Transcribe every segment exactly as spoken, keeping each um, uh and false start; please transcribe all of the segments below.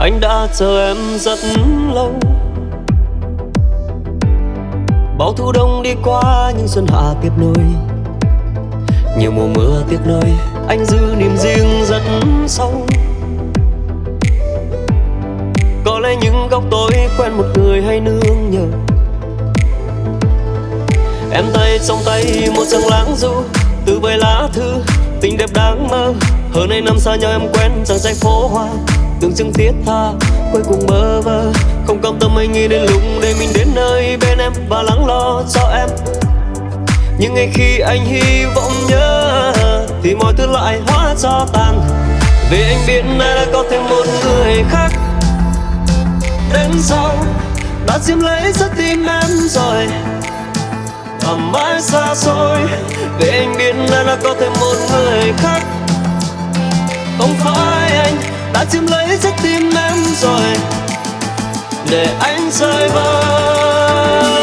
Anh đã chờ em rất lâu, bao thu đông đi qua nhưng xuân hạ tiếp nối. Nhiều mùa mưa tiếc nơi, anh giữ niềm riêng rất sâu. Có lẽ những góc tối quen một người hay nương nhờ. Em tay trong tay một trang lãng du, từ vài lá thư tình đẹp đáng mơ. Hơn hai năm xa nhau em quen chàng trai phố hoa, tưởng chừng thiết tha cuối cùng bơ vơ. Không cam tâm anh nghĩ đến lúc để mình đến nơi bên em và lắng lo cho em. Nhưng ngay khi anh hy vọng nhớ thì mọi thứ lại hóa cho tàn. Vì anh biết nay đã có thêm một người khác đến sau đã chiếm lấy trái tim em rồi và mãi xa xôi. Vì anh biết nay đã có thêm một người khác, không phải anh đã chiếm lấy trái tim em rồi để anh rơi vơi.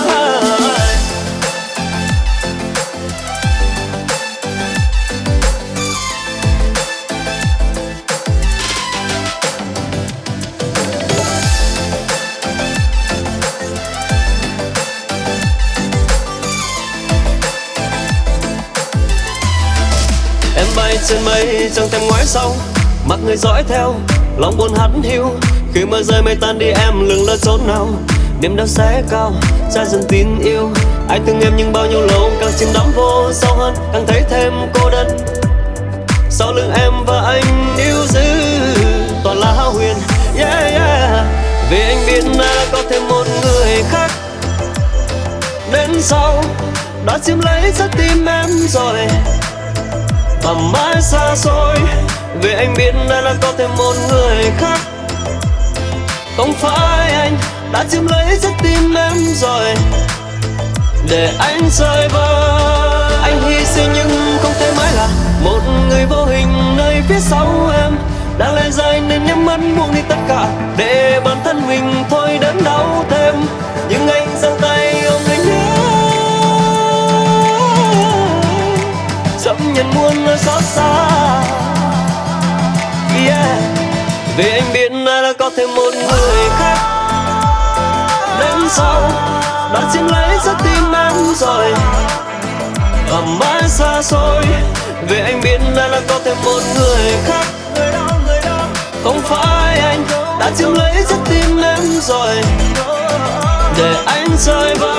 Em bay trên mây chẳng thèm ngoái sau, mặc người dõi theo lòng buồn hắt hiu. Khi mưa rơi mây tan đi em lừng lơ chốn nào, niềm đau sẽ cao cha dần tin yêu. Anh thương em nhưng bao nhiêu lâu càng chìm đắm vô sâu hơn, càng thấy thêm cô đơn. Sau lưng em và anh níu giữ toàn là hão huyền, yeah, yeah. Vì anh biết đã có thêm một người khác đến sau đã chiếm lấy trái tim em rồi và mãi xa xôi. Vì anh biết đã, đã có thêm một người khác, không phải anh đã chiếm lấy trái tim em rồi để anh rơi vơi. Anh hy sinh nhưng không thể mãi là một người vô hình nơi phía sau em. Đang lệ rơi nên nhắm mắt buông đi tất cả để bản thân mình thôi đớn đau thêm. Nhưng anh giang tay ôm người nhớ, dẫm nhận muôn nơi xót xa, yeah. Vì anh biết đã có thêm một người khác đến sau đã chiếm lấy trái tim em rồi và mãi xa xôi. Vì anh biết đã có thêm một người khác, không phải anh đã chiếm lấy trái tim em rồi để anh rơi vơi.